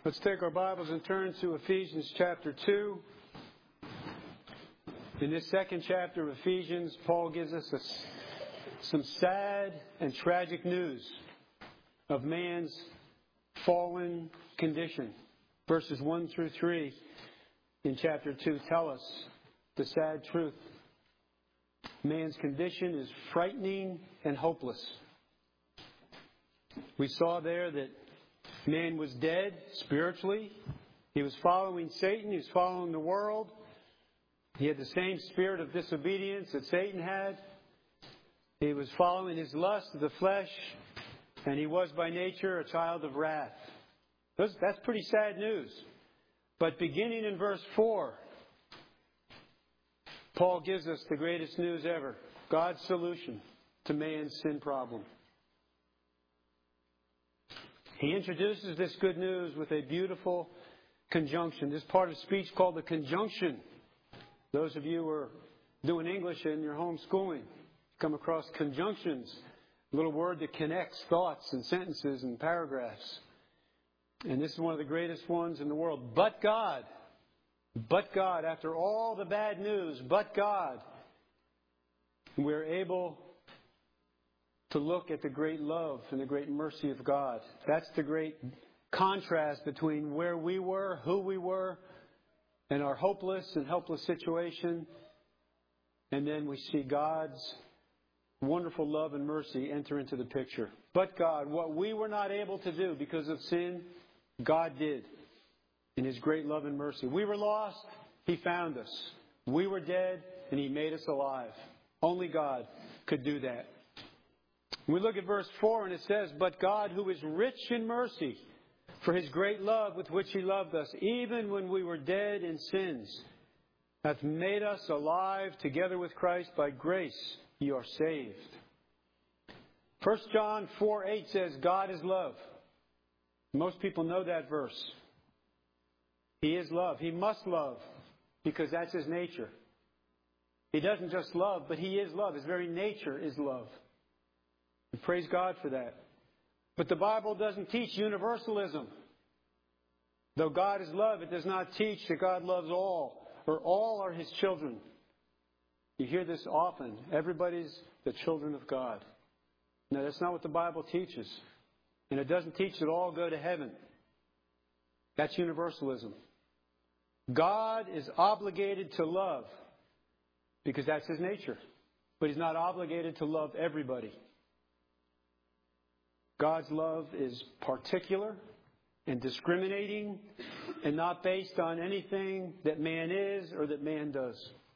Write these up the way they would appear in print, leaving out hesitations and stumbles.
Let's take our Bibles and turn to Ephesians chapter 2. In this second chapter of Ephesians, Paul gives us some sad and tragic news of man's fallen condition. Verses 1 through 3 in chapter 2 tell us the sad truth. Man's condition is frightening and hopeless. We saw there that man was dead spiritually. He was following Satan. He was following the world. He had the same spirit of disobedience that Satan had. He was following his lust of the flesh, and he was by nature a child of wrath. That's pretty sad news. But beginning in verse 4, Paul gives us the greatest news ever, God's solution to man's sin problem. He introduces this good news with a beautiful conjunction. This part of speech called the conjunction. Those of you who are doing English in your homeschooling come across conjunctions, a little word that connects thoughts and sentences and paragraphs. And this is one of the greatest ones in the world. But God, after all the bad news, but God, we're able to look at the great love and the great mercy of God. That's the great contrast between where we were, who we were, and our hopeless and helpless situation. And then we see God's wonderful love and mercy enter into the picture. But God, what we were not able to do because of sin, God did in His great love and mercy. We were lost, He found us. We were dead, and He made us alive. Only God could do that. We look at verse 4 and it says, But God, who is rich in mercy, for His great love with which He loved us, even when we were dead in sins, hath made us alive together with Christ. By grace you are saved. 1 John 4:8 says, God is love. Most people know that verse. He is love. He must love because that's His nature. He doesn't just love, but He is love. His very nature is love. And praise God for that. But the Bible doesn't teach universalism. Though God is love, it does not teach that God loves all, or all are His children. You hear this often. Everybody's the children of God. No, that's not what the Bible teaches. And it doesn't teach that all go to heaven. That's universalism. God is obligated to love because that's His nature. But He's not obligated to love everybody. God's love is particular and discriminating and not based on anything that man is or that man does.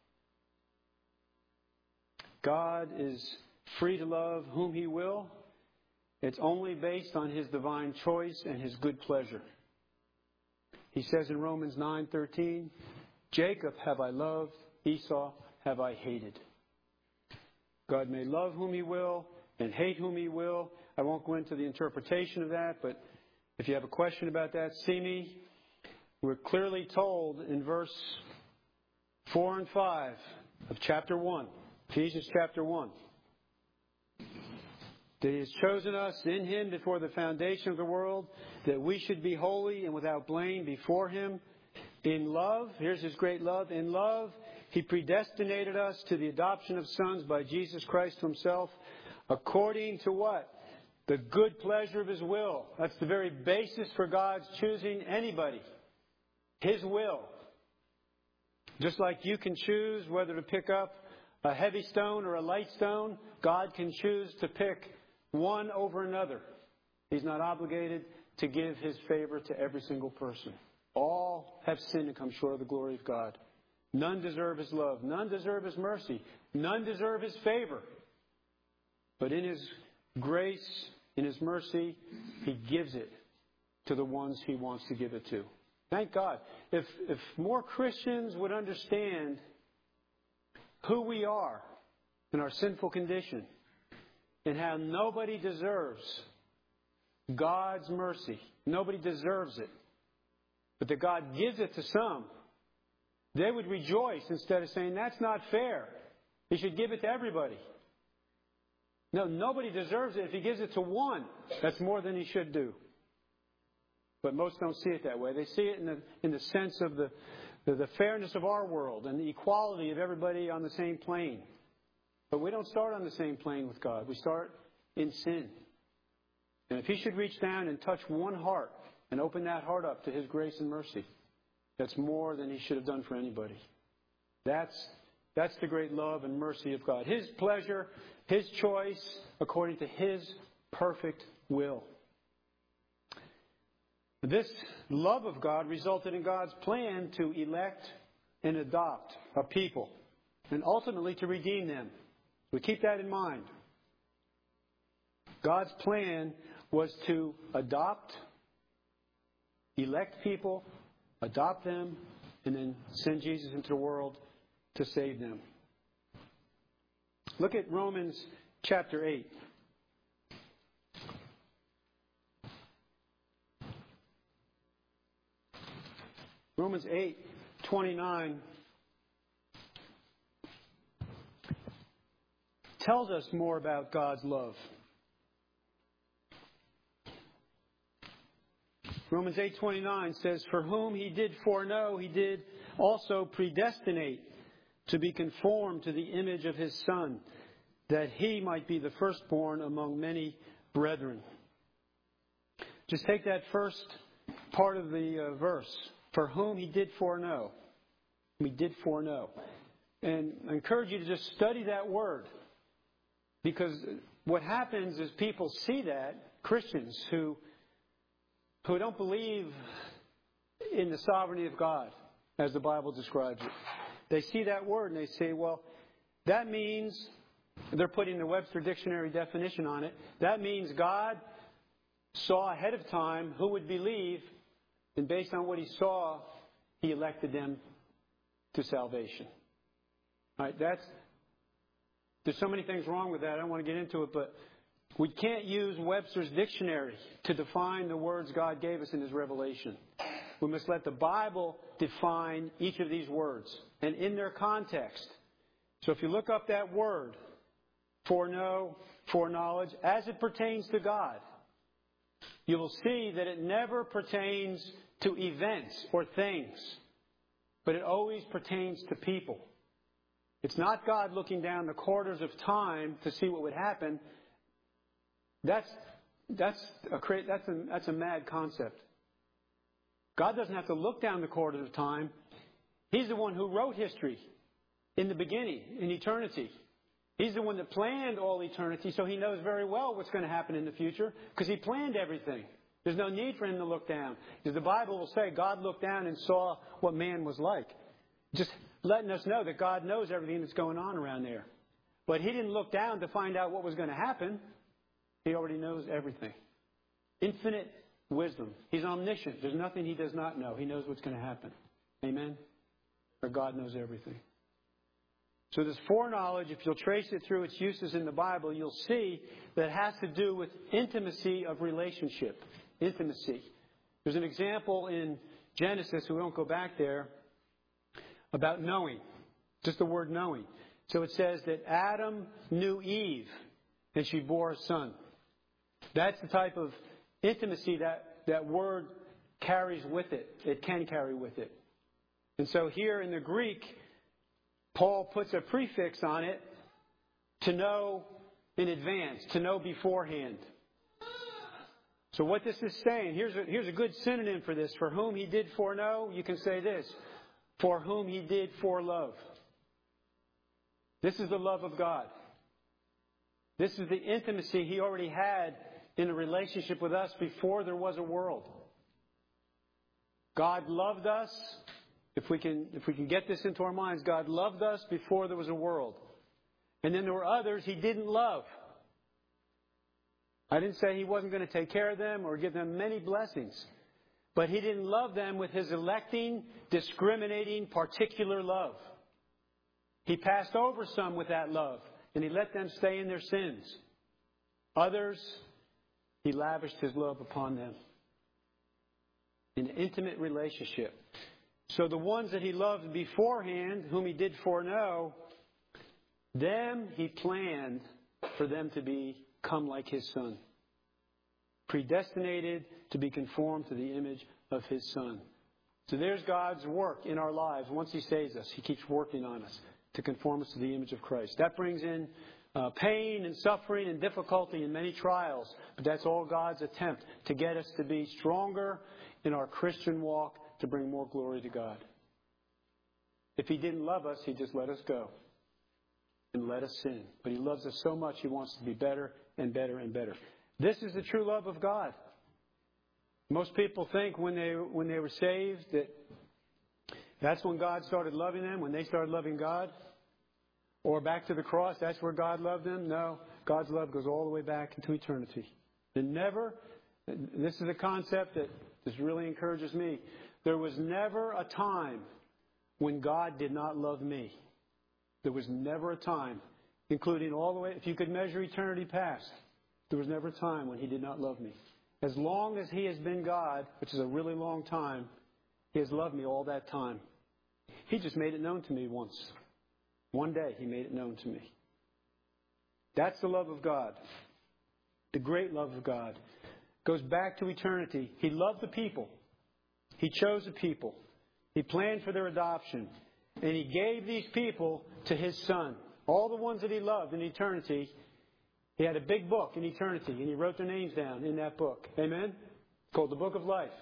God is free to love whom He will. It's only based on His divine choice and His good pleasure. He says in Romans 9:13, Jacob have I loved, Esau have I hated. God may love whom He will and hate whom He will. I won't go into the interpretation of that, but if you have a question about that, see me. We're clearly told in verse 4 and 5 of chapter 1, Ephesians chapter 1, that He has chosen us in Him before the foundation of the world, that we should be holy and without blame before Him. In love, here's His great love, in love, He predestinated us to the adoption of sons by Jesus Christ Himself, according to what? The good pleasure of His will. That's the very basis for God's choosing anybody. His will. Just like you can choose whether to pick up a heavy stone or a light stone, God can choose to pick one over another. He's not obligated to give His favor to every single person. All have sinned and come short of the glory of God. None deserve His love. None deserve His mercy. None deserve His favor. But in His grace, in His mercy, He gives it to the ones He wants to give it to. Thank God. If more Christians would understand who we are in our sinful condition and how nobody deserves God's mercy. Nobody deserves it. But that God gives it to some, they would rejoice instead of saying, that's not fair. He should give it to everybody. No, nobody deserves it. If He gives it to one, that's more than He should do. But most don't see it that way. They see it in the sense of the fairness of our world and the equality of everybody on the same plane. But we don't start on the same plane with God. We start in sin. And if He should reach down and touch one heart and open that heart up to His grace and mercy, that's more than He should have done for anybody. That's the great love and mercy of God. His pleasure, His choice, according to His perfect will. This love of God resulted in God's plan to elect and adopt a people and ultimately to redeem them. We keep that in mind. God's plan was to adopt, elect people, adopt them, and then send Jesus into the world to save them. Look at Romans chapter 8. Romans 8:29 tells us more about God's love. Romans 8:29 says, "For whom He did foreknow, He did also predestinate to be conformed to the image of His Son, that He might be the firstborn among many brethren." Just take that first part of the verse. For whom He did foreknow. He did foreknow. And I encourage you to just study that word. Because what happens is people see that, Christians who don't believe in the sovereignty of God, as the Bible describes it. They see that word and they say, well, that means, they're putting the Webster Dictionary definition on it, that means God saw ahead of time who would believe, and based on what He saw, He elected them to salvation. All right, there's so many things wrong with that. I don't want to get into it, but we can't use Webster's dictionary to define the words God gave us in His revelation. We must let the Bible define each of these words and in their context. So if you look up that word, foreknow, foreknowledge, as it pertains to God, you will see that it never pertains to events or things, but it always pertains to people. It's not God looking down the corridors of time to see what would happen. That's a mad concept. God doesn't have to look down the corridors of time. He's the one who wrote history in the beginning, in eternity. He's the one that planned all eternity, so He knows very well what's going to happen in the future because He planned everything. There's no need for Him to look down. Because the Bible will say God looked down and saw what man was like. Just letting us know that God knows everything that's going on around there. But He didn't look down to find out what was going to happen. He already knows everything. Infinite wisdom. He's omniscient. There's nothing He does not know. He knows what's going to happen. Amen? Or God knows everything. So this foreknowledge, if you'll trace it through its uses in the Bible, you'll see that it has to do with intimacy of relationship. Intimacy. There's an example in Genesis, we won't go back there, about knowing. Just the word knowing. So it says that Adam knew Eve, and she bore a son. That's the type of intimacy that word carries with it. It can carry with it. And so here in the Greek, Paul puts a prefix on it to know in advance, to know beforehand. So what this is saying, here's a good synonym for this. For whom He did foreknow, you can say this. For whom He did forelove. This is the love of God. This is the intimacy He already had in a relationship with us before there was a world. God loved us. If we can get this into our minds, God loved us before there was a world. And then there were others He didn't love. I didn't say He wasn't going to take care of them or give them many blessings. But He didn't love them with His electing, discriminating, particular love. He passed over some with that love, and He let them stay in their sins. Others, He lavished His love upon them. In an intimate relationship. So the ones that He loved beforehand, whom He did foreknow, them He planned for them to become like His Son. predestinated to be conformed to the image of His Son. So there's God's work in our lives. Once He saves us, He keeps working on us to conform us to the image of Christ. That brings in pain and suffering and difficulty and many trials. But that's all God's attempt to get us to be stronger in our Christian walk, to bring more glory to God. If He didn't love us, He'd just let us go and let us sin. But He loves us so much, He wants to be better and better and better. This is the true love of God. Most people think when they were saved that that's when God started loving them, when they started loving God. Or back to the cross, that's where God loved them. No, God's love goes all the way back into eternity. And never, this is a concept that just really encourages me. There was never a time when God did not love me. There was never a time, including all the way, if you could measure eternity past, there was never a time when He did not love me. As long as He has been God, which is a really long time, He has loved me all that time. He just made it known to me once. One day He made it known to me. That's the love of God. The great love of God. Goes back to eternity. He loved the people. He chose the people. He planned for their adoption. And He gave these people to His Son. All the ones that He loved in eternity. He had a big book in eternity. And He wrote their names down in that book. Amen? It's called the Book of Life.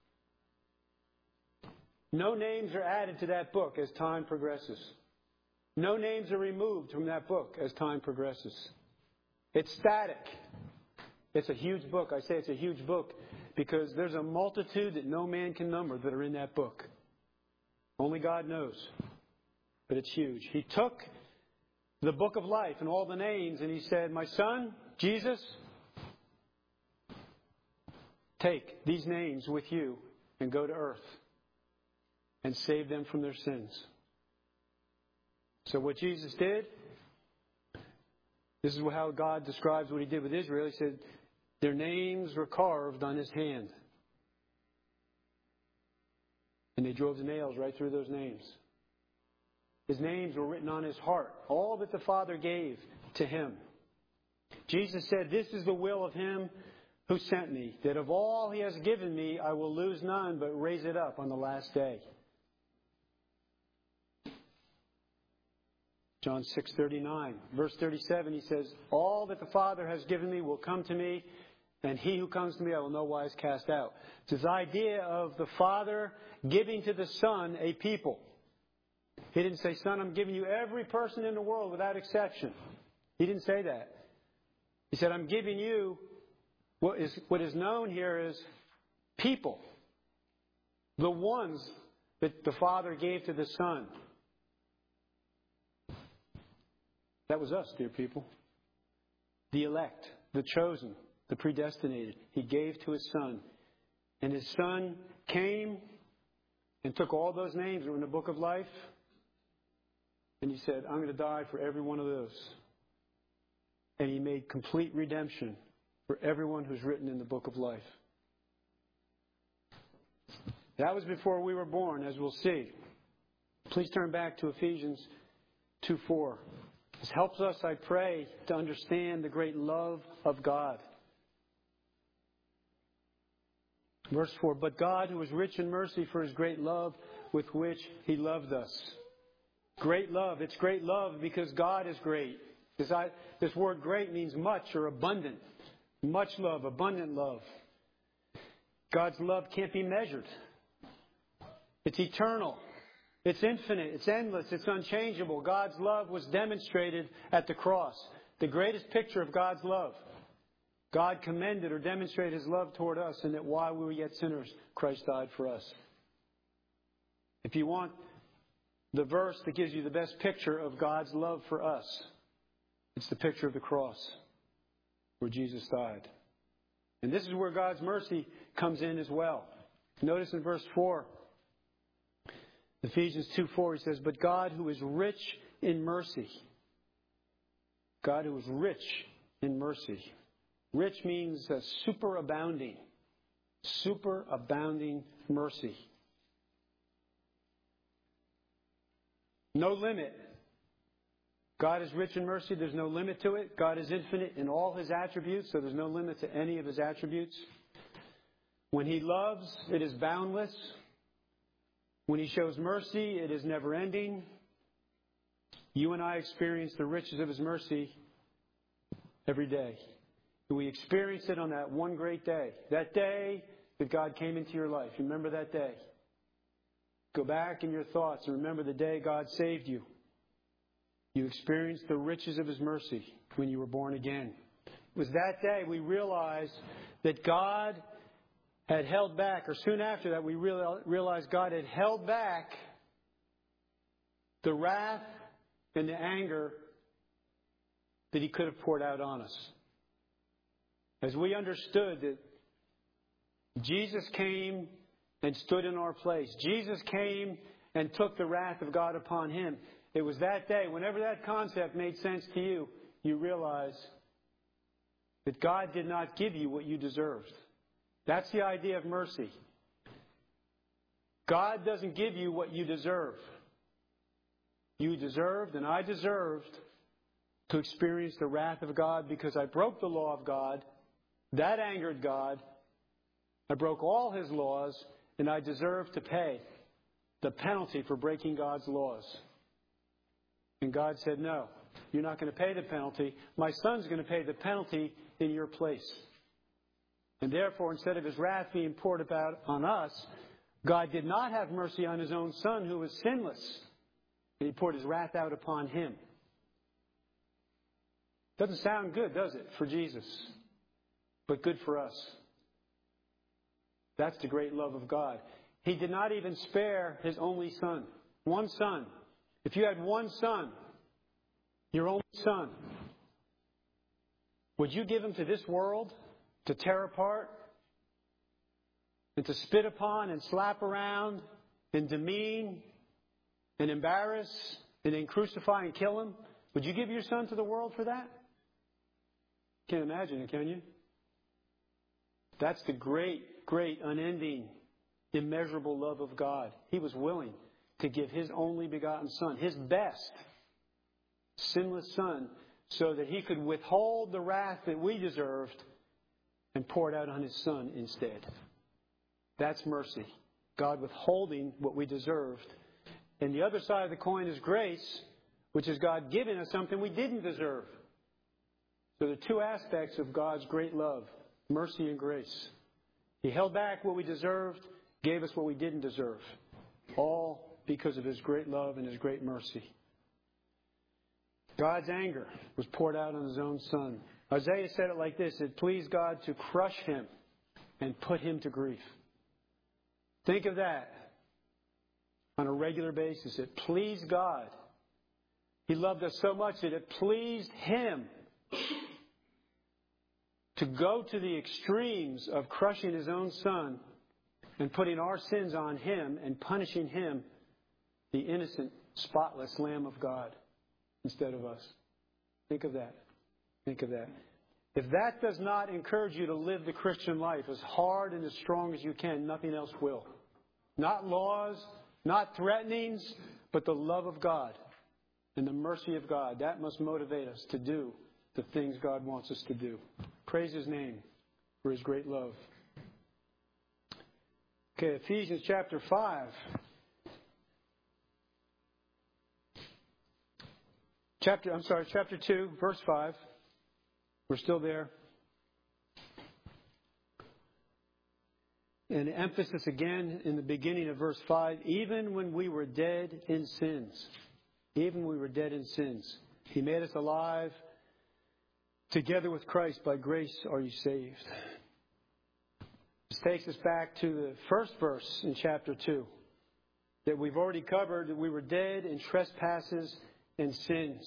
No names are added to that book as time progresses. No names are removed from that book as time progresses. It's static. It's a huge book. I say it's a huge book because there's a multitude that no man can number that are in that book. Only God knows. But it's huge. He took the book of life and all the names and He said, my son, Jesus, take these names with you and go to earth and save them from their sins. So what Jesus did, this is how God describes what He did with Israel. He said, their names were carved on His hand. And they drove the nails right through those names. His names were written on His heart. All that the Father gave to Him. Jesus said, this is the will of Him who sent me, that of all He has given me, I will lose none, but raise it up on the last day. John 6:39. Verse 37, He says, all that the Father has given me will come to me, and he who comes to me I will no wise cast out. It's this idea of the Father giving to the Son a people. He didn't say, Son, I'm giving you every person in the world without exception. He didn't say that. He said, I'm giving you what is known here as people. The ones that the Father gave to the Son. That was us, dear people. The elect, the chosen, the predestinated. He gave to His Son. And His Son came and took all those names that were in the book of life. And He said, I'm going to die for every one of those. And He made complete redemption for everyone who's written in the book of life. That was before we were born, as we'll see. Please turn back to Ephesians 2:4. This helps us, I pray, to understand the great love of God. Verse 4, but God, who is rich in mercy for His great love with which He loved us. Great love. It's great love because God is great. This word great means much or abundant. Much love, abundant love. God's love can't be measured. It's eternal. It's infinite. It's endless. It's unchangeable. God's love was demonstrated at the cross. The greatest picture of God's love. God commended or demonstrated His love toward us, and that while we were yet sinners, Christ died for us. If you want the verse that gives you the best picture of God's love for us, it's the picture of the cross where Jesus died. And this is where God's mercy comes in as well. Notice in verse 4, Ephesians 2:4, He says, but God who is rich in mercy. God who is rich in mercy. Rich means superabounding. Superabounding mercy. No limit God is rich in mercy. There's no limit to it. God is infinite in all His attributes, so there's no limit to any of His attributes. When He loves, it is boundless. When He shows mercy, it is never ending. You and I experience the riches of His mercy every day. We experience it on that one great day. That day that God came into your life. Remember that day. Go back in your thoughts and remember the day God saved you. You experienced the riches of His mercy when you were born again. It was that day we realized that God had held back, or soon after that we realized God had held back the wrath and the anger that He could have poured out on us. As we understood that Jesus came and stood in our place. Jesus came and took the wrath of God upon Him. It was that day, whenever that concept made sense to you, you realize that God did not give you what you deserved. That's the idea of mercy. God doesn't give you what you deserve. You deserved and I deserved to experience the wrath of God because I broke the law of God. That angered God. I broke all His laws, and I deserve to pay the penalty for breaking God's laws. And God said, no, you're not going to pay the penalty. My Son's going to pay the penalty in your place. And therefore, instead of His wrath being poured about on us, God did not have mercy on His own Son who was sinless. And He poured His wrath out upon Him. Doesn't sound good, does it, for Jesus? But good for us. That's the great love of God. He did not even spare His only Son. One Son. If you had one Son, your only Son, would you give Him to this world to tear apart and to spit upon and slap around and demean and embarrass and then crucify and kill Him? Would you give your Son to the world for that? Can't imagine it, can you? That's the great, great, unending, immeasurable love of God. He was willing to give His only begotten Son, His best, sinless Son, so that He could withhold the wrath that we deserved and pour it out on His Son instead. That's mercy. God withholding what we deserved. And the other side of the coin is grace, which is God giving us something we didn't deserve. So there are two aspects of God's great love, mercy and grace. He held back what we deserved, gave us what we didn't deserve. All because of His great love and His great mercy. God's anger was poured out on His own Son. Isaiah said it like this: it pleased God to crush Him and put Him to grief. Think of that on a regular basis. It pleased God. He loved us so much that it pleased Him to go to the extremes of crushing His own Son and putting our sins on Him and punishing Him, the innocent, spotless Lamb of God, instead of us. Think of that. Think of that. If that does not encourage you to live the Christian life as hard and as strong as you can, nothing else will. Not laws, not threatenings, but the love of God and the mercy of God. That must motivate us to do the things God wants us to do. Praise His name for His great love. Okay, Ephesians chapter 5. Chapter 2, verse 5. We're still there. And emphasis again in the beginning of verse 5. Even when we were dead in sins. Even when we were dead in sins. He made us alive. Together with Christ, by grace are you saved. This takes us back to the first verse in chapter 2 that we've already covered, that we were dead in trespasses and sins.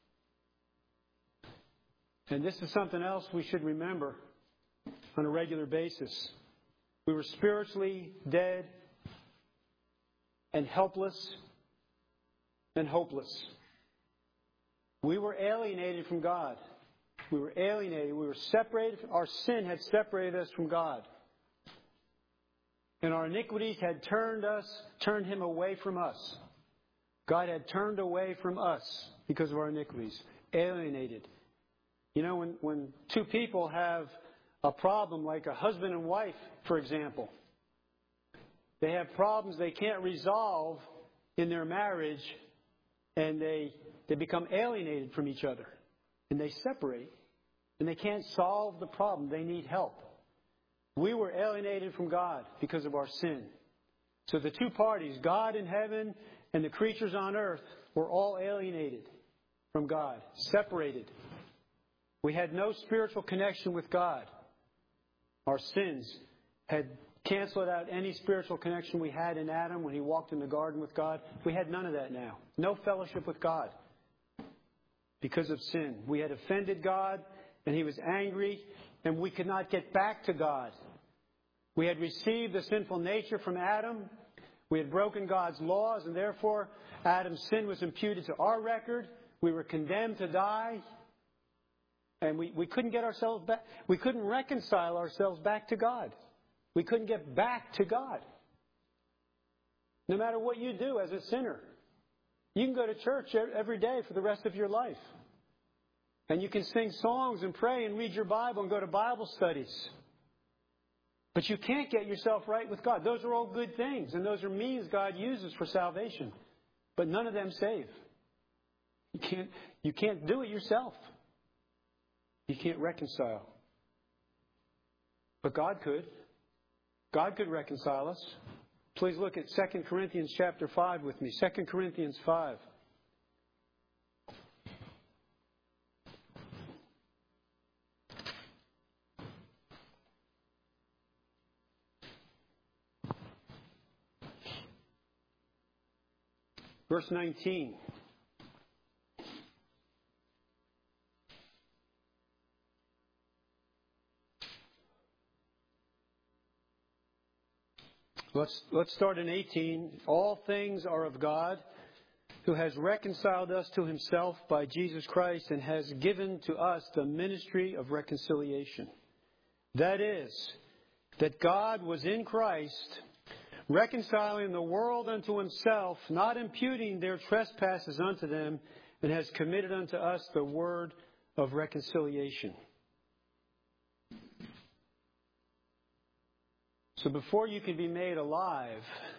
And this is something else we should remember on a regular basis. We were spiritually dead and helpless and hopeless. We were alienated from God. We were alienated. We were separated. Our sin had separated us from God. And our iniquities had turned Him away from us. God had turned away from us because of our iniquities, alienated. You know, when two people have a problem, like a husband and wife, for example, they have problems they can't resolve in their marriage, and they become alienated from each other, and they separate, and they can't solve the problem. They need help. We were alienated from God because of our sin. So the two parties, God in heaven and the creatures on earth, were all alienated from God, separated. We had no spiritual connection with God. Our sins had canceled out any spiritual connection we had in Adam when he walked in the garden with God. We had none of that now. No fellowship with God because of sin. We had offended God, and he was angry, and we could not get back to God. We had received the sinful nature from Adam. We had broken God's laws, and therefore Adam's sin was imputed to our record. We were condemned to die. And we couldn't get ourselves back. We couldn't reconcile ourselves back to God. We couldn't get back to God. No matter what you do as a sinner. You can go to church every day for the rest of your life. And you can sing songs and pray and read your Bible and go to Bible studies. But you can't get yourself right with God. Those are all good things. And those are means God uses for salvation. But none of them save. You can't do it yourself. You can't reconcile. But God could. God could reconcile us. Please look at 2 Corinthians chapter 5 with me. 2 Corinthians 5. Verse 19. Let's start in 18. All things are of God, who has reconciled us to himself by Jesus Christ and has given to us the ministry of reconciliation. That is, that God was in Christ, reconciling the world unto himself, not imputing their trespasses unto them, and has committed unto us the word of reconciliation. So before you could be made alive,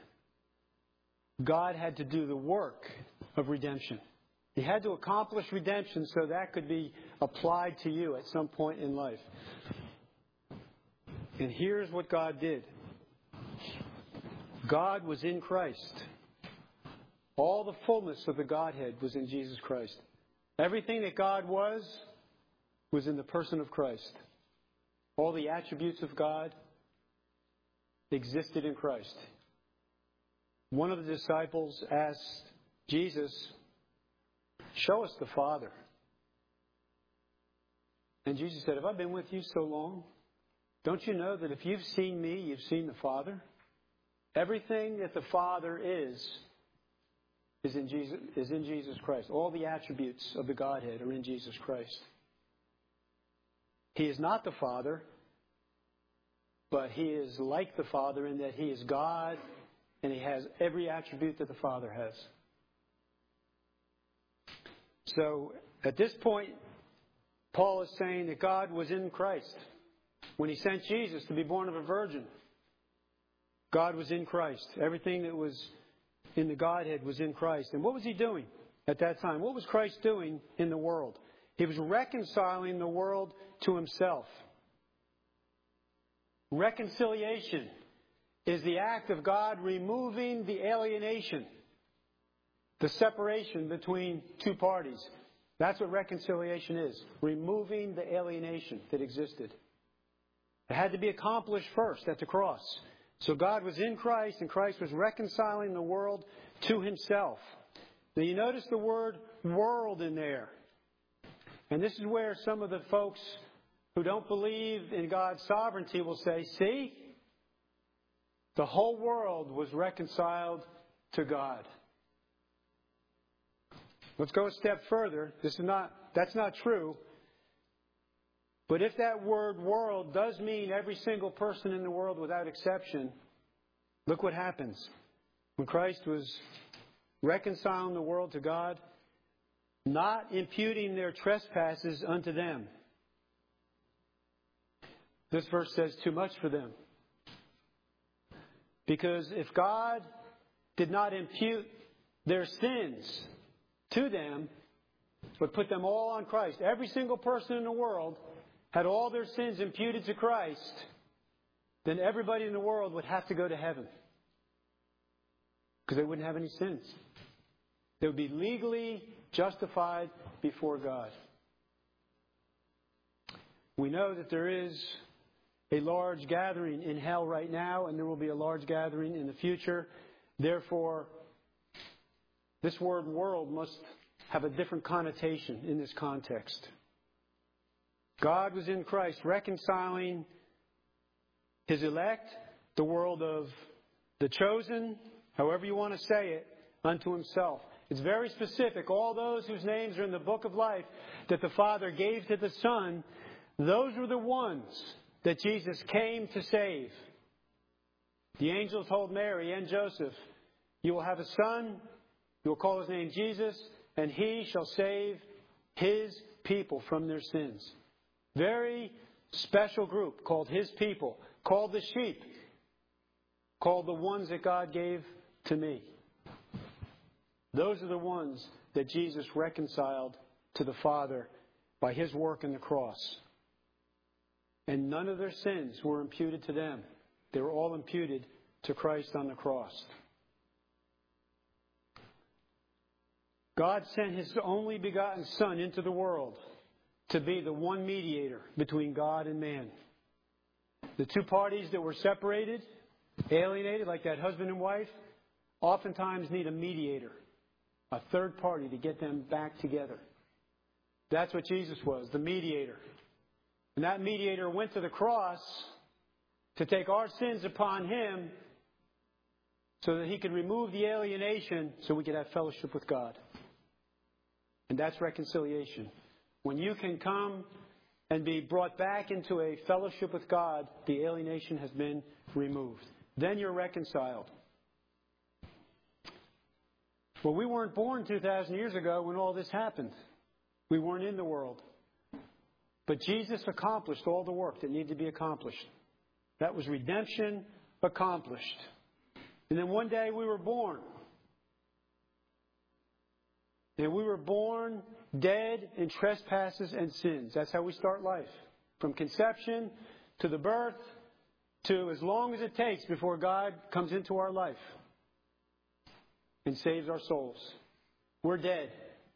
God had to do the work of redemption. He had to accomplish redemption so that could be applied to you at some point in life. And here's what God did. God was in Christ. All the fullness of the Godhead was in Jesus Christ. Everything that God was in the person of Christ. All the attributes of God existed in Christ. One of the disciples asked Jesus, "Show us the Father." And Jesus said, "Have I been with you so long? Don't you know that if you've seen me, you've seen the Father? Everything that the Father is in Jesus Christ. All the attributes of the Godhead are in Jesus Christ. He is not the Father, but he is like the Father in that he is God and he has every attribute that the Father has. So at this point, Paul is saying that God was in Christ. When he sent Jesus to be born of a virgin, God was in Christ. Everything that was in the Godhead was in Christ. And what was he doing at that time? What was Christ doing in the world? He was reconciling the world to himself. Reconciliation is the act of God removing the alienation, the separation between two parties. That's what reconciliation is, removing the alienation that existed. It had to be accomplished first at the cross. So God was in Christ, and Christ was reconciling the world to himself. Now you notice the word world in there. And this is where some of the folks who don't believe in God's sovereignty will say, see, the whole world was reconciled to God. Let's go a step further. That's not true. But if that word world does mean every single person in the world without exception, look what happens. When Christ was reconciling the world to God, not imputing their trespasses unto them. This verse says too much for them. Because if God did not impute their sins to them, but put them all on Christ, every single person in the world had all their sins imputed to Christ, then everybody in the world would have to go to heaven. Because they wouldn't have any sins. They would be legally justified before God. We know that there is a large gathering in hell right now, and there will be a large gathering in the future. Therefore, this word world must have a different connotation in this context. God was in Christ reconciling His elect, the world of the chosen, however you want to say it, unto Himself. It's very specific. All those whose names are in the book of life that the Father gave to the Son, those were the ones that Jesus came to save. The angel told Mary and Joseph, you will have a son, you will call his name Jesus, and he shall save his people from their sins. Very special group called his people, called the sheep, called the ones that God gave to me. Those are the ones that Jesus reconciled to the Father by His work on the cross. And none of their sins were imputed to them. They were all imputed to Christ on the cross. God sent His only begotten Son into the world to be the one mediator between God and man. The two parties that were separated, alienated, like that husband and wife, oftentimes need a mediator, a third party to get them back together. That's what Jesus was, the mediator. And that mediator went to the cross to take our sins upon Him so that He could remove the alienation so we could have fellowship with God. And that's reconciliation. When you can come and be brought back into a fellowship with God, the alienation has been removed. Then you're reconciled. Well, we weren't born 2,000 years ago when all this happened. We weren't in the world. But Jesus accomplished all the work that needed to be accomplished. That was redemption accomplished. And then one day we were born. And we were born dead in trespasses and sins. That's how we start life. From conception to the birth to as long as it takes before God comes into our life and saves our souls. We're dead.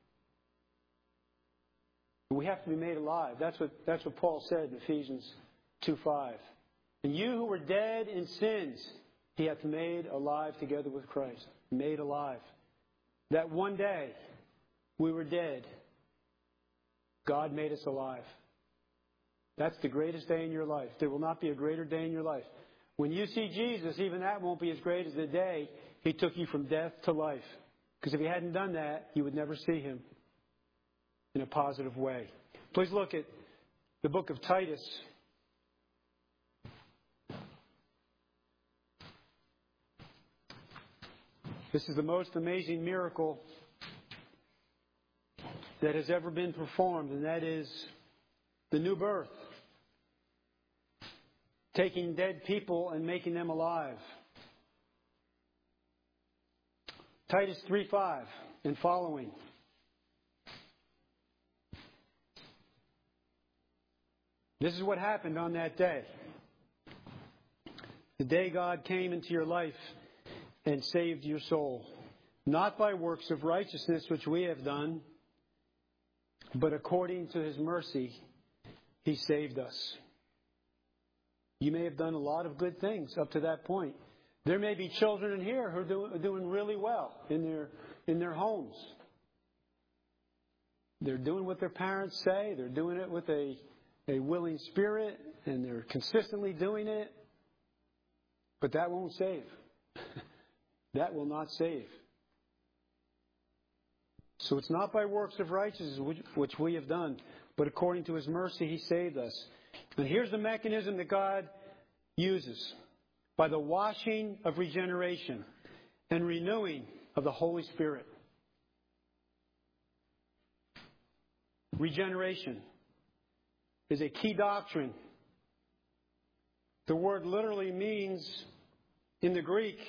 We have to be made alive. That's what Paul said in Ephesians 2:5. And you who were dead in sins, He hath made alive together with Christ. Made alive. That one day we were dead. God made us alive. That's the greatest day in your life. There will not be a greater day in your life. When you see Jesus, even that won't be as great as the day He took you from death to life. Because if He hadn't done that, you would never see Him in a positive way. Please look at the book of Titus. This is the most amazing miracle that has ever been performed, and that is the new birth. Taking dead people and making them alive. Titus 3:5 and following. This is what happened on that day. The day God came into your life and saved your soul. Not by works of righteousness which we have done, but according to His mercy, He saved us. You may have done a lot of good things up to that point. There may be children in here who are doing really well in their homes. They're doing what their parents say. They're doing it with a willing spirit, and they're consistently doing it. But that won't save. That will not save. So it's not by works of righteousness which we have done, but according to His mercy He saved us. And here's the mechanism that God uses. By the washing of regeneration and renewing of the Holy Spirit. Regeneration is a key doctrine. The word literally means, in the Greek,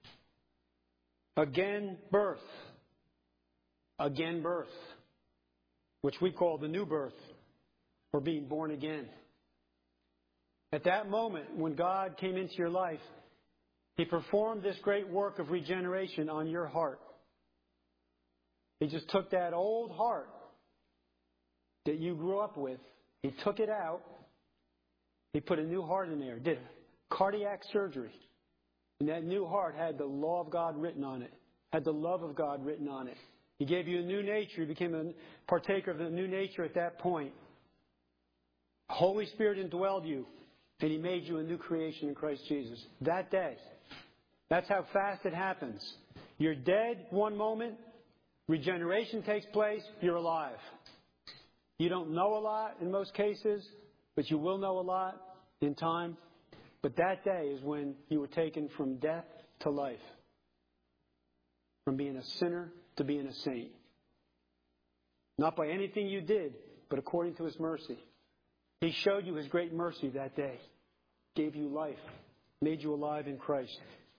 again birth. Again birth. Which we call the new birth, or being born again. At that moment, when God came into your life, He performed this great work of regeneration on your heart. He just took that old heart that you grew up with, He took it out, He put a new heart in there, did cardiac surgery. And that new heart had the law of God written on it, had the love of God written on it. He gave you a new nature. You became a partaker of the new nature at that point. Holy Spirit indwelled you, and He made you a new creation in Christ Jesus. That day. That's how fast it happens. You're dead one moment, regeneration takes place, you're alive. You don't know a lot in most cases, but you will know a lot in time. But that day is when you were taken from death to life. From being a sinner to being a saint. Not by anything you did, but according to His mercy. He showed you His great mercy that day. Gave you life. Made you alive in Christ.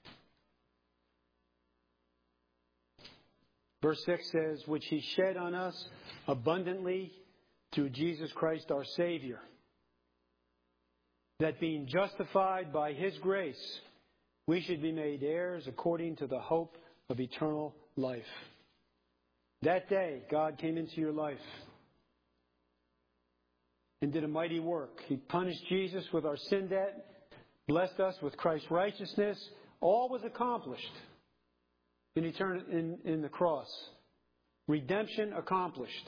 Verse 6 says, which He shed on us abundantly through Jesus Christ our Savior. That being justified by His grace, we should be made heirs according to the hope of eternal life. That day, God came into your life and did a mighty work. He punished Jesus with our sin debt, blessed us with Christ's righteousness. All was accomplished in the cross. Redemption accomplished.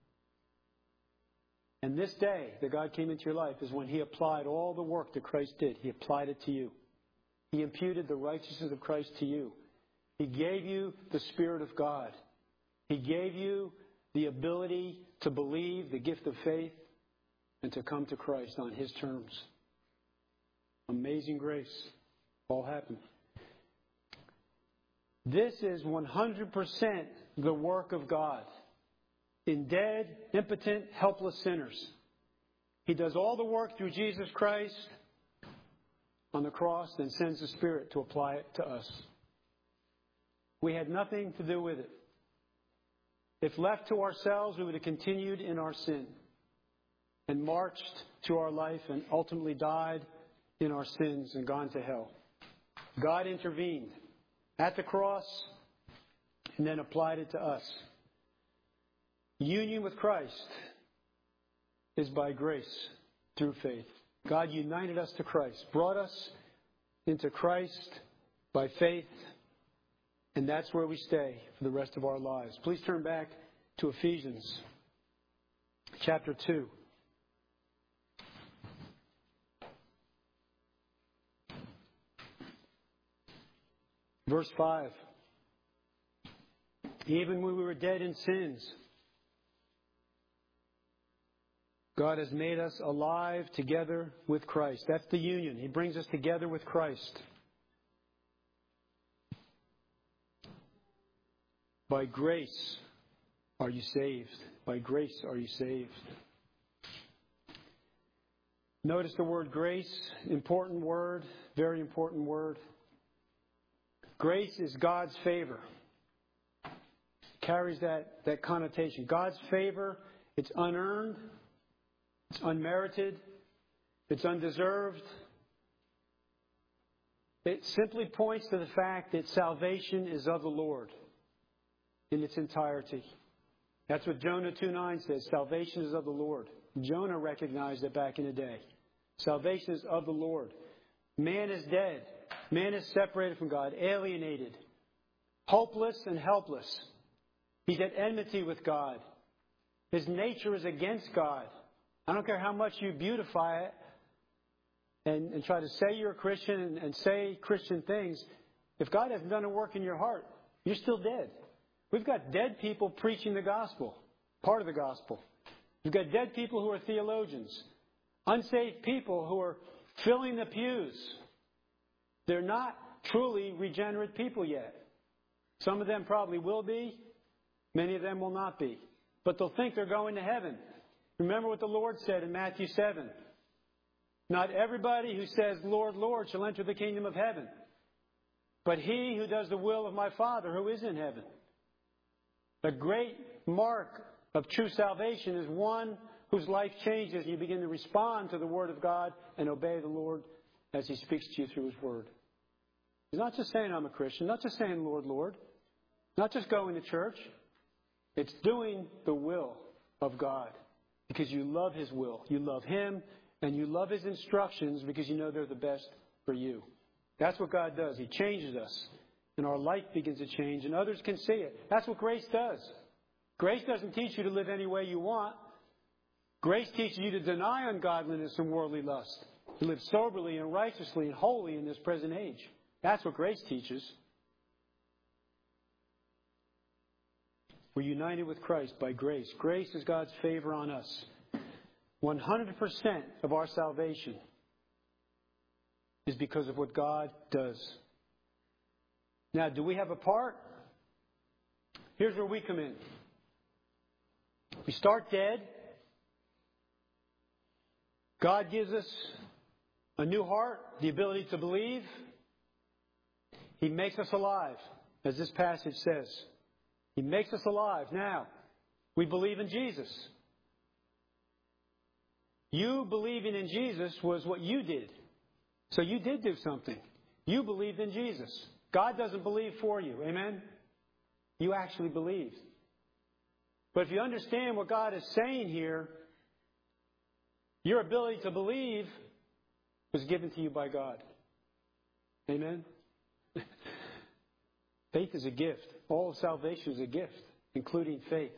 And this day that God came into your life is when He applied all the work that Christ did. He applied it to you. He imputed the righteousness of Christ to you. He gave you the Spirit of God. He gave you the ability to believe, the gift of faith, and to come to Christ on His terms. Amazing grace. All happened. This is 100% the work of God in dead, impotent, helpless sinners. He does all the work through Jesus Christ on the cross, then sends the Spirit to apply it to us. We had nothing to do with it. If left to ourselves, we would have continued in our sin and marched through our life and ultimately died in our sins and gone to hell. God intervened at the cross and then applied it to us. Union with Christ is by grace through faith. God united us to Christ, brought us into Christ by faith, and that's where we stay for the rest of our lives. Please turn back to Ephesians chapter 2. Verse 5. Even when we were dead in sins, God has made us alive together with Christ. That's the union. He brings us together with Christ. By grace are you saved. By grace are you saved. Notice the word grace. Important word. Very important word. Grace is God's favor. Carries that connotation. God's favor, it's unearned. It's unmerited. It's undeserved. It simply points to the fact that salvation is of the Lord in its entirety. That's what Jonah 2:9 says. Salvation is of the Lord. Jonah recognized it back in the day. Salvation is of the Lord. Man is dead. Man is separated from God, alienated, hopeless and helpless. He's at enmity with God. His nature is against God. I don't care how much you beautify it and try to say you're a Christian and say Christian things. If God hasn't done a work in your heart, you're still dead. We've got dead people preaching the gospel, part of the gospel. We've got dead people who are theologians, unsaved people who are filling the pews. They're not truly regenerate people yet. Some of them probably will be. Many of them will not be. But they'll think they're going to heaven. Remember what the Lord said in Matthew 7. Not everybody who says, Lord, Lord, shall enter the kingdom of heaven, but he who does the will of my Father who is in heaven. The great mark of true salvation is one whose life changes and you begin to respond to the Word of God and obey the Lord as He speaks to you through His Word. He's not just saying I'm a Christian, not just saying Lord, Lord, not just going to church. It's doing the will of God because you love His will. You love Him and you love His instructions because you know they're the best for you. That's what God does. He changes us and our life begins to change and others can see it. That's what grace does. Grace doesn't teach you to live any way you want. Grace teaches you to deny ungodliness and worldly lust, to live soberly and righteously and holy in this present age. That's what grace teaches. We're united with Christ by grace. Grace is God's favor on us. 100% of our salvation is because of what God does. Now, do we have a part? Here's where we come in. We start dead. God gives us a new heart, the ability to believe. He makes us alive, as this passage says. He makes us alive. Now, we believe in Jesus. You believing in Jesus was what you did. So you did do something. You believed in Jesus. God doesn't believe for you. Amen? You actually believed. But if you understand what God is saying here, your ability to believe was given to you by God. Amen? Faith is a gift. All of salvation is a gift, including faith.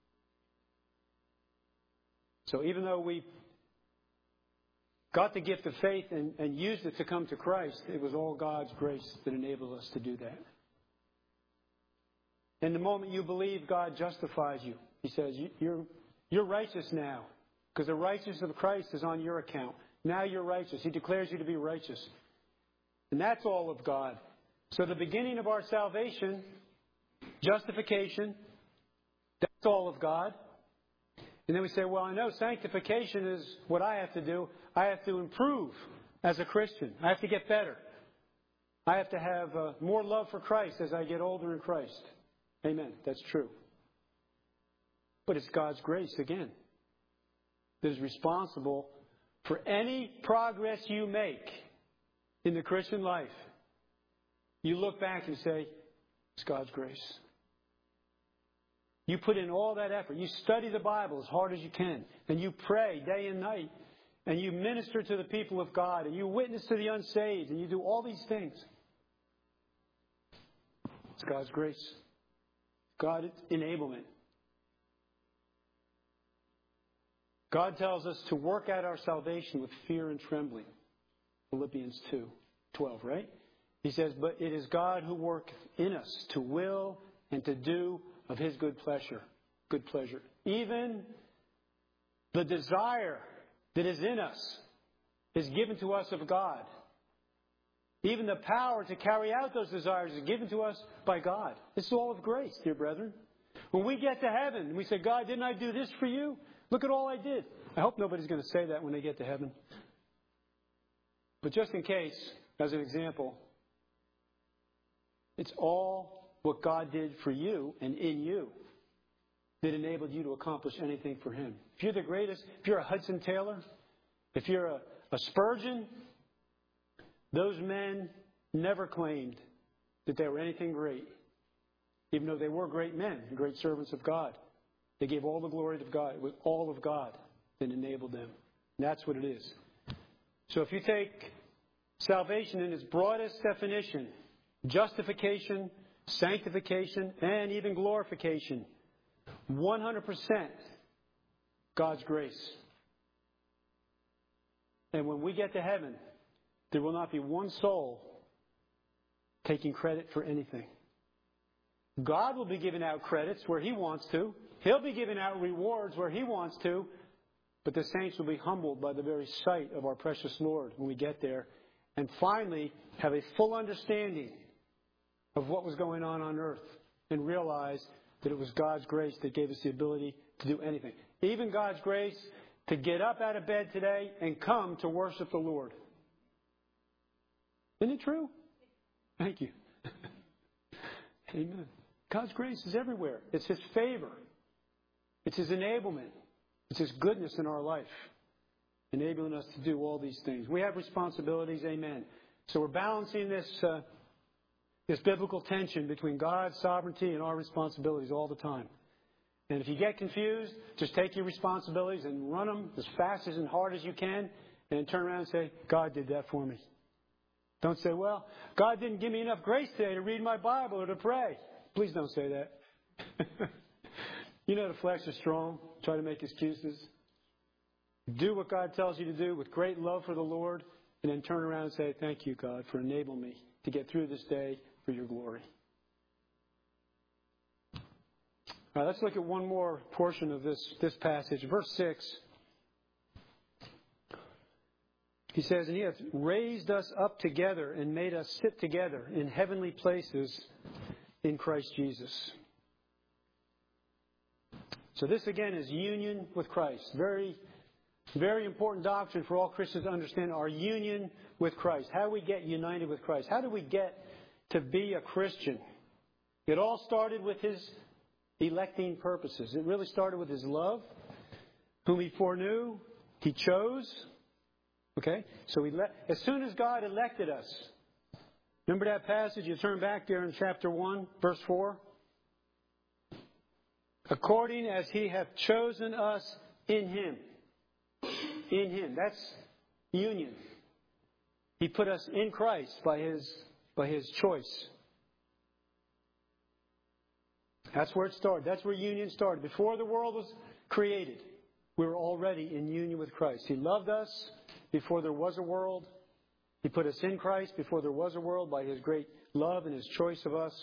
So even though we got the gift of faith and used it to come to Christ, it was all God's grace that enabled us to do that. And the moment you believe, God justifies you. He says, you're righteous now, because the righteousness of Christ is on your account. Now you're righteous. He declares you to be righteous. And that's all of God. So the beginning of our salvation, justification, that's all of God. And then we say, well, I know sanctification is what I have to do. I have to improve as a Christian. I have to get better. I have to have more love for Christ as I get older in Christ. Amen. That's true. But it's God's grace, again, that is responsible for any progress you make in the Christian life. You look back and say, it's God's grace. You put in all that effort. You study the Bible as hard as you can. And you pray day and night. And you minister to the people of God. And you witness to the unsaved. And you do all these things. It's God's grace. God's enablement. God tells us to work out our salvation with fear and trembling. Philippians 2:12, right? He says, but it is God who worketh in us to will and to do of His good pleasure. Good pleasure. Even the desire that is in us is given to us of God. Even the power to carry out those desires is given to us by God. This is all of grace, dear brethren. When we get to heaven and we say, God, didn't I do this for you? Look at all I did. I hope nobody's going to say that when they get to heaven. But just in case, as an example, it's all what God did for you and in you that enabled you to accomplish anything for Him. If you're the greatest, if you're a Hudson Taylor, if you're a Spurgeon, those men never claimed that they were anything great, even though they were great men, great servants of God. They gave all the glory to God. It was all of God that enabled them. And that's what it is. So if you take salvation in its broadest definition, justification, sanctification, and even glorification, 100% God's grace. And when we get to heaven, there will not be one soul taking credit for anything. God will be giving out credits where He wants to. He'll be giving out rewards where He wants to. But the saints will be humbled by the very sight of our precious Lord when we get there. And finally, have a full understanding of what was going on earth and realize that it was God's grace that gave us the ability to do anything. Even God's grace to get up out of bed today and come to worship the Lord. Isn't it true? Thank you. Amen. God's grace is everywhere. It's His favor. It's His enablement. It's His goodness in our life, enabling us to do all these things. We have responsibilities. Amen. So we're balancing this biblical tension between God's sovereignty and our responsibilities all the time. And if you get confused, just take your responsibilities and run them as fast and hard as you can, and then turn around and say, God did that for me. Don't say, well, God didn't give me enough grace today to read my Bible or to pray. Please don't say that. You know the flesh is strong. Try to make excuses. Do what God tells you to do with great love for the Lord, and then turn around and say, thank you, God, for enabling me to get through this day for your glory. All right, let's look at one more portion of this passage. Verse 6. He says, and He hath raised us up together and made us sit together in heavenly places in Christ Jesus. So this again is union with Christ. Very, very important doctrine for all Christians to understand our union with Christ. How we get united with Christ. How do we get to be a Christian? It all started with His electing purposes. It really started with His love, whom He foreknew, He chose. Okay? So as soon as God elected us, remember that passage? You turn back there in chapter 1, verse 4. According as He hath chosen us in Him. In Him. That's union. He put us in Christ by His choice. That's where it started. That's where union started. Before the world was created, we were already in union with Christ. He loved us before there was a world. He put us in Christ before there was a world by His great love and His choice of us.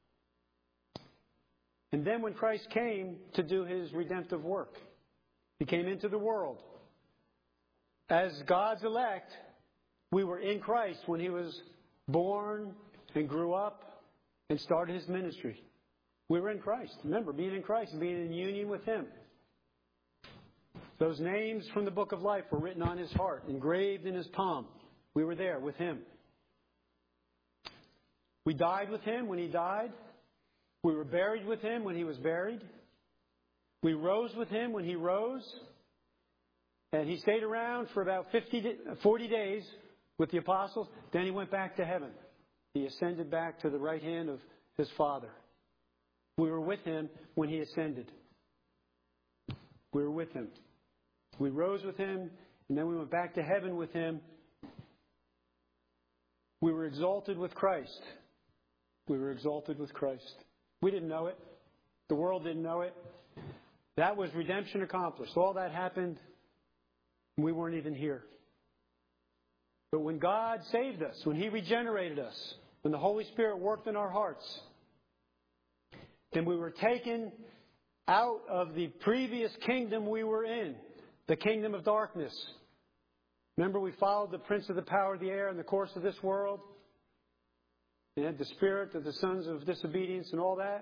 And then when Christ came to do His redemptive work, He came into the world. As God's elect, we were in Christ when He was born and grew up and started His ministry. We were in Christ. Remember, being in Christ is being in union with Him. Those names from the book of life were written on His heart, engraved in His palm. We were there with Him. We died with Him when He died. We were buried with Him when He was buried. We rose with Him when He rose. And He stayed around for about 40 days with the apostles. Then He went back to heaven. He ascended back to the right hand of His Father. We were with Him when He ascended. We were with Him. We rose with Him, and then we went back to heaven with Him. We were exalted with Christ. We were exalted with Christ. We didn't know it. The world didn't know it. That was redemption accomplished. All that happened, we weren't even here. But when God saved us, when He regenerated us, when the Holy Spirit worked in our hearts, then we were taken out of the previous kingdom we were in, the kingdom of darkness. Remember, we followed the prince of the power of the air in the course of this world? And had the spirit of the sons of disobedience and all that?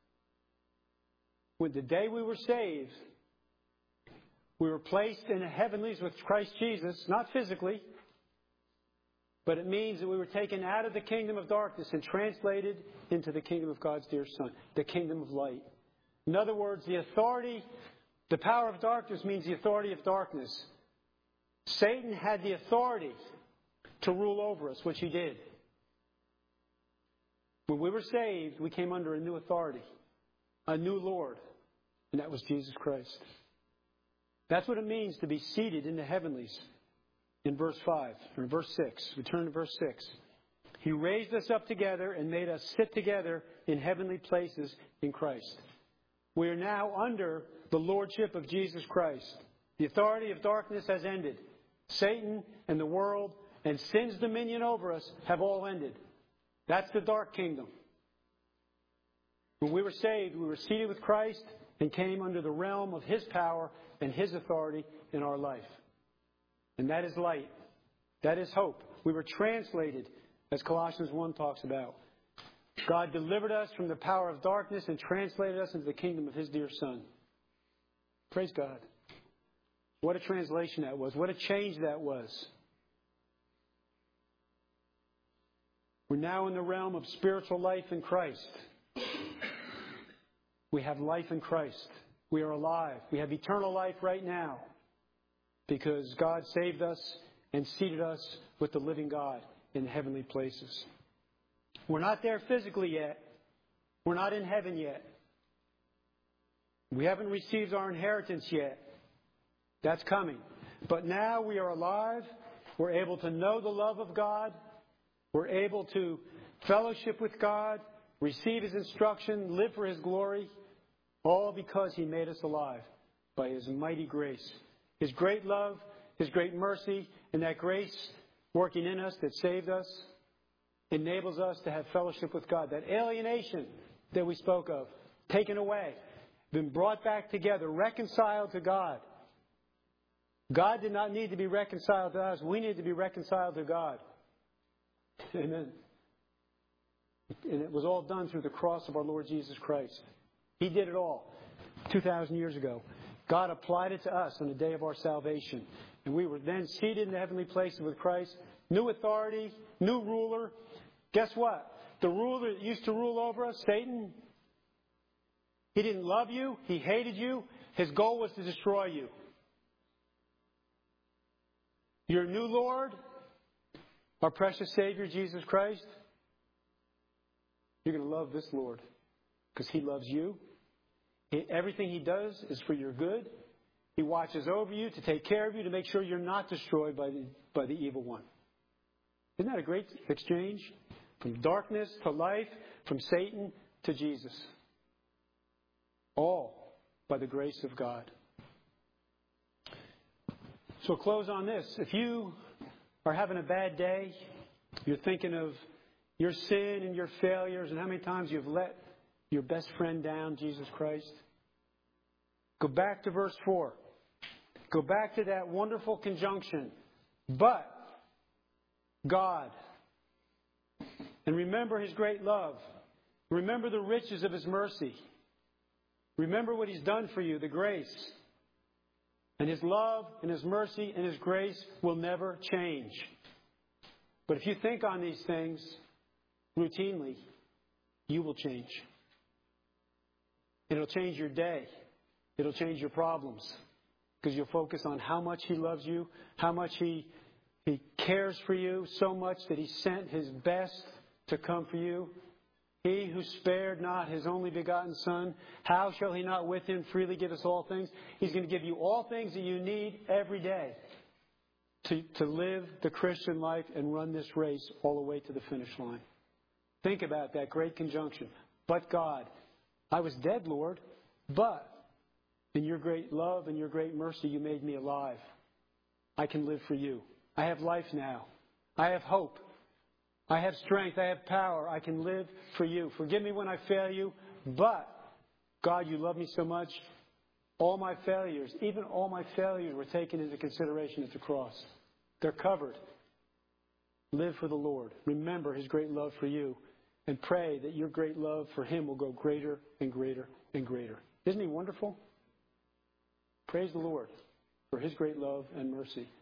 When the day we were saved, we were placed in the heavenlies with Christ Jesus, not physically, but it means that we were taken out of the kingdom of darkness and translated into the kingdom of God's dear Son, the kingdom of light. In other words, the authority, the power of darkness means the authority of darkness. Satan had the authority to rule over us, which he did. When we were saved, we came under a new authority, a new Lord, and that was Jesus Christ. That's what it means to be seated in the heavenlies. In verse 5, or verse 6, we turn to verse 6. He raised us up together and made us sit together in heavenly places in Christ. We are now under the lordship of Jesus Christ. The authority of darkness has ended. Satan and the world and sin's dominion over us have all ended. That's the dark kingdom. When we were saved, we were seated with Christ and came under the realm of His power and His authority in our life. And that is light. That is hope. We were translated, as Colossians 1 talks about, God delivered us from the power of darkness and translated us into the kingdom of His dear Son. Praise God. What a translation that was. What a change that was. We're now in the realm of spiritual life in Christ. We have life in Christ. We are alive. We have eternal life right now because God saved us and seated us with the living God in heavenly places. We're not there physically yet. We're not in heaven yet. We haven't received our inheritance yet. That's coming. But now we are alive. We're able to know the love of God. We're able to fellowship with God, receive His instruction, live for His glory, all because He made us alive by His mighty grace. His great love, His great mercy, and that grace working in us that saved us enables us to have fellowship with God. That alienation that we spoke of, taken away, been brought back together, reconciled to God. God did not need to be reconciled to us. We need to be reconciled to God. Amen. And it was all done through the cross of our Lord Jesus Christ. He did it all 2,000 years ago. God applied it to us on the day of our salvation. And we were then seated in the heavenly places with Christ. New authority, new ruler. Guess what? The ruler that used to rule over us, Satan, he didn't love you. He hated you. His goal was to destroy you. Your new Lord, our precious Savior, Jesus Christ, you're going to love this Lord because He loves you. Everything He does is for your good. He watches over you to take care of you, to make sure you're not destroyed by the evil one. Isn't that a great exchange? From darkness to life, from Satan to Jesus. All by the grace of God. So close on this. If you are having a bad day, you're thinking of your sin and your failures and how many times you've let your best friend down, Jesus Christ, go back to verse 4. Go back to that wonderful conjunction. But God. And remember His great love. Remember the riches of His mercy. Remember what He's done for you, the grace. And His love and His mercy and His grace will never change. But if you think on these things routinely, you will change. It'll change your day. It'll change your problems. Because you'll focus on how much He loves you, how much He cares for you, so much that He sent His best to come for you. He who spared not His only begotten Son, how shall He not with Him freely give us all things? He's going to give you all things that you need every day to live the Christian life and run this race all the way to the finish line. Think about that great conjunction. But God, I was dead, Lord, but in your great love and your great mercy, you made me alive. I can live for you. I have life now. I have hope. I have strength. I have power. I can live for you. Forgive me when I fail you, but God, you love me so much. All my failures, even all my failures, were taken into consideration at the cross. They're covered. Live for the Lord. Remember His great love for you. And pray that your great love for Him will go greater and greater and greater. Isn't He wonderful? Praise the Lord for His great love and mercy.